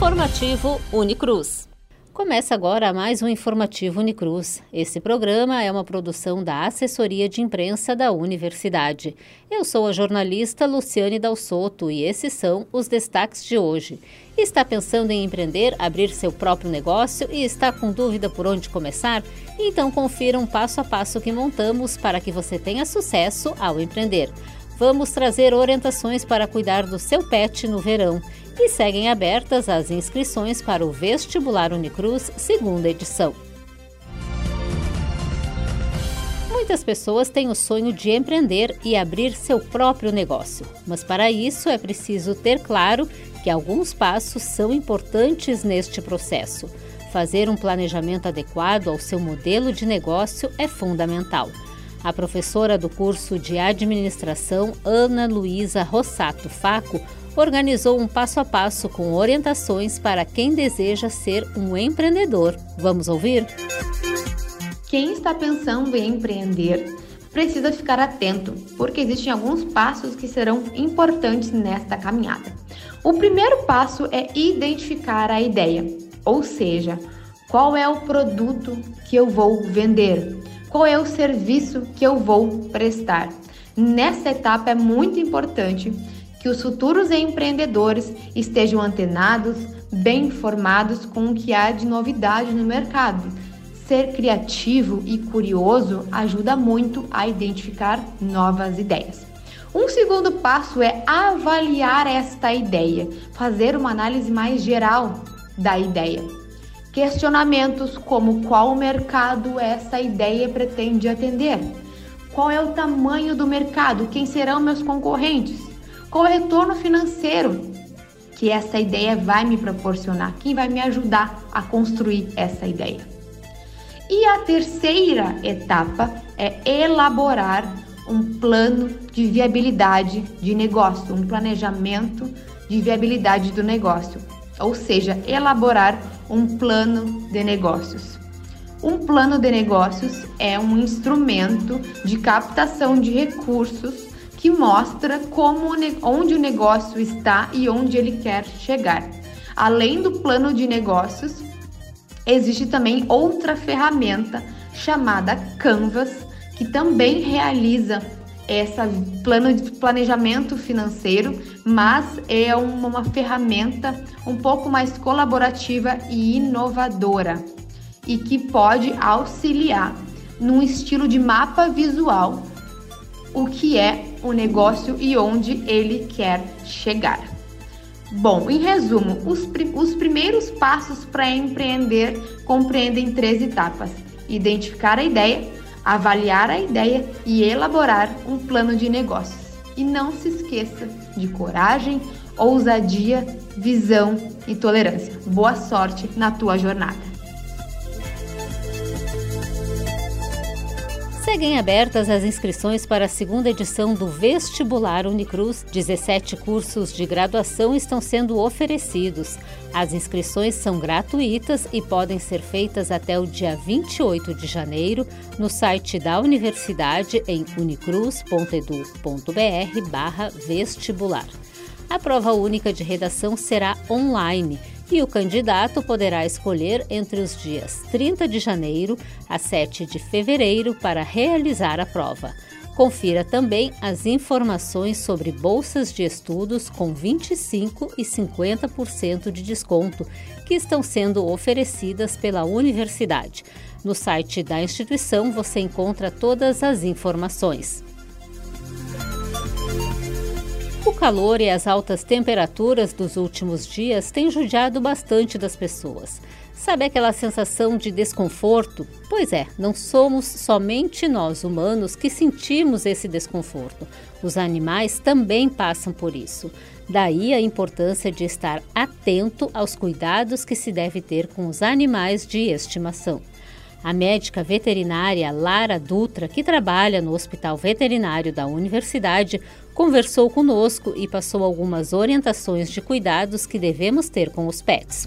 Informativo Unicruz. Começa agora mais um Informativo Unicruz. Esse programa é uma produção da Assessoria de Imprensa da Universidade. Eu sou a jornalista Luciane Dalsotto e esses são os destaques de hoje. Está pensando em empreender, abrir seu próprio negócio e está com dúvida por onde começar? Então confira um passo a passo que montamos para que você tenha sucesso ao empreender. Vamos trazer orientações para cuidar do seu pet no verão. E seguem abertas as inscrições para o Vestibular Unicruz, segunda edição. Muitas pessoas têm o sonho de empreender e abrir seu próprio negócio, mas para isso é preciso ter claro que alguns passos são importantes neste processo. Fazer um planejamento adequado ao seu modelo de negócio é fundamental. A professora do curso de Administração, Ana Luísa Rossato Faco, organizou um passo a passo com orientações para quem deseja ser um empreendedor. Vamos ouvir? Quem está pensando em empreender precisa ficar atento, porque existem alguns passos que serão importantes nesta caminhada. O primeiro passo é identificar a ideia, ou seja, qual é o produto que eu vou vender, qual é o serviço que eu vou prestar. Nessa etapa é muito importante que os futuros empreendedores estejam antenados, bem informados com o que há de novidade no mercado. Ser criativo e curioso ajuda muito a identificar novas ideias. Um segundo passo é avaliar esta ideia, fazer uma análise mais geral da ideia. Questionamentos como qual mercado essa ideia pretende atender, qual é o tamanho do mercado, quem serão meus concorrentes, qual é o retorno financeiro que essa ideia vai me proporcionar? Quem vai me ajudar a construir essa ideia? E a terceira etapa é elaborar um plano de viabilidade de negócio, um planejamento de viabilidade do negócio, ou seja, elaborar um plano de negócios. Um plano de negócios é um instrumento de captação de recursos que mostra onde o negócio está e onde ele quer chegar. Além do plano de negócios, existe também outra ferramenta chamada Canvas, que também realiza essa plano de planejamento financeiro, mas é uma ferramenta um pouco mais colaborativa e inovadora e que pode auxiliar num estilo de mapa visual o que é o negócio e onde ele quer chegar. Bom, em resumo, os primeiros passos para empreender compreendem 3 etapas: identificar a ideia, avaliar a ideia e elaborar um plano de negócios. E não se esqueça de coragem, ousadia, visão e tolerância. Boa sorte na tua jornada! Seguem abertas as inscrições para a segunda edição do Vestibular Unicruz. 17 cursos de graduação estão sendo oferecidos. As inscrições são gratuitas e podem ser feitas até o dia 28 de janeiro no site da universidade em unicruz.edu.br/vestibular. A prova única de redação será online e o candidato poderá escolher entre os dias 30 de janeiro a 7 de fevereiro para realizar a prova. Confira também as informações sobre bolsas de estudos com 25% e 50% de desconto que estão sendo oferecidas pela universidade. No site da instituição você encontra todas as informações. O calor e as altas temperaturas dos últimos dias têm judiado bastante das pessoas. Sabe aquela sensação de desconforto? Pois é, não somos somente nós humanos que sentimos esse desconforto. Os animais também passam por isso. Daí a importância de estar atento aos cuidados que se deve ter com os animais de estimação. A médica veterinária Lara Dutra, que trabalha no Hospital Veterinário da Universidade, conversou conosco e passou algumas orientações de cuidados que devemos ter com os pets.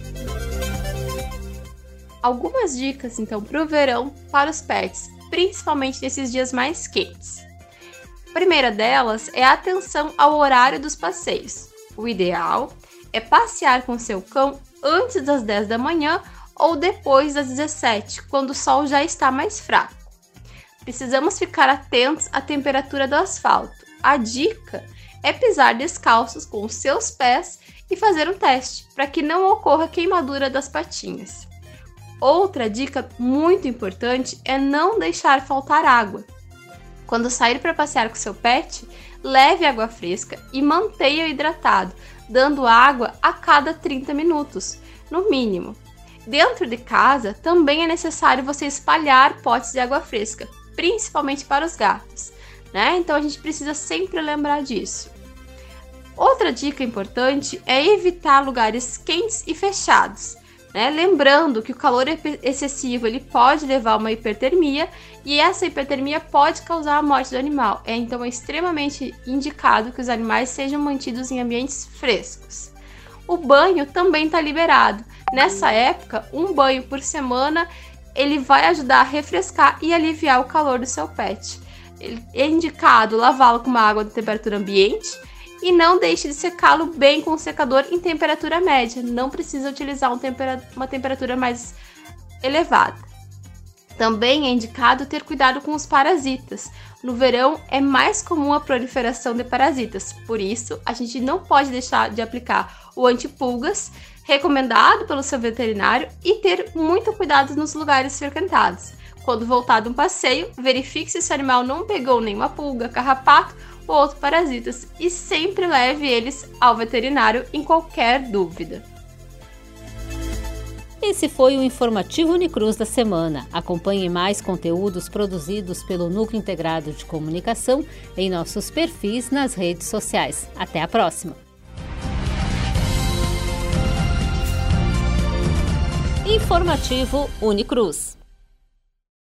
Algumas dicas, então, para o verão para os pets, principalmente nesses dias mais quentes. A primeira delas é a atenção ao horário dos passeios. O ideal é passear com seu cão antes das 10 da manhã ou depois das 17, quando o sol já está mais fraco. Precisamos ficar atentos à temperatura do asfalto. A dica é pisar descalços com os seus pés e fazer um teste, para que não ocorra queimadura das patinhas. Outra dica muito importante é não deixar faltar água. Quando sair para passear com seu pet, leve água fresca e mantenha-o hidratado, dando água a cada 30 minutos, no mínimo. Dentro de casa, também é necessário você espalhar potes de água fresca, principalmente para os gatos, né? Então a gente precisa sempre lembrar disso. Outra dica importante é evitar lugares quentes e fechados, né? Lembrando que o calor excessivo ele pode levar a uma hipertermia e essa hipertermia pode causar a morte do animal. Então é extremamente indicado que os animais sejam mantidos em ambientes frescos. O banho também está liberado. Nessa época, um banho por semana ele vai ajudar a refrescar e aliviar o calor do seu pet. É indicado lavá-lo com uma água de temperatura ambiente e não deixe de secá-lo bem com um secador em temperatura média. Não precisa utilizar uma temperatura mais elevada. Também é indicado ter cuidado com os parasitas. No verão é mais comum a proliferação de parasitas, por isso a gente não pode deixar de aplicar o antipulgas, recomendado pelo seu veterinário, e ter muito cuidado nos lugares frequentados. Quando voltar de um passeio, verifique se seu animal não pegou nenhuma pulga, carrapato ou outros parasitas e sempre leve eles ao veterinário em qualquer dúvida. Esse foi o informativo Unicruz da semana. Acompanhe mais conteúdos produzidos pelo Núcleo Integrado de Comunicação em nossos perfis nas redes sociais. Até a próxima! Informativo Unicruz.